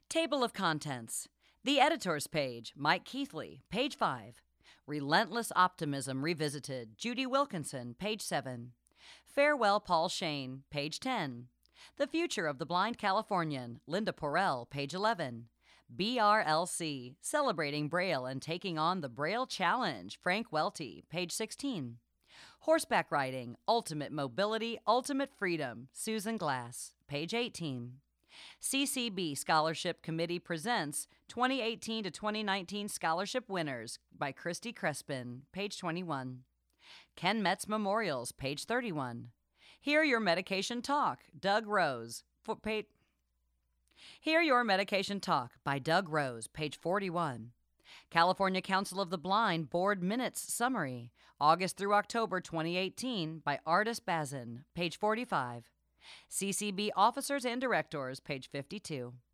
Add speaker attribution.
Speaker 1: Table of Contents. The Editor's Page, Mike Keithley, page 5. Relentless Optimism Revisited, Judy Wilkinson, page 7. Farewell, Paul Shane, page 10. The Future of the Blind Californian, Linda Porrell, page 11. BRLC, Celebrating Braille and Taking on the Braille Challenge, Frank Welty, page 16. Horseback Riding, Ultimate Mobility, Ultimate Freedom, Susan Glass, page 18. CCB Scholarship Committee presents 2018 to 2019 Scholarship Winners by Christy Crespin, page 21. Ken Metz Memorials, page 31. Hear Your Medication Talk, Doug Rose, Hear Your Medication Talk by Doug Rose, page 41. California Council of the Blind Board Minutes Summary, August through October 2018 by Ardis Bazin, page 45. CCB Officers and Directors, page 52.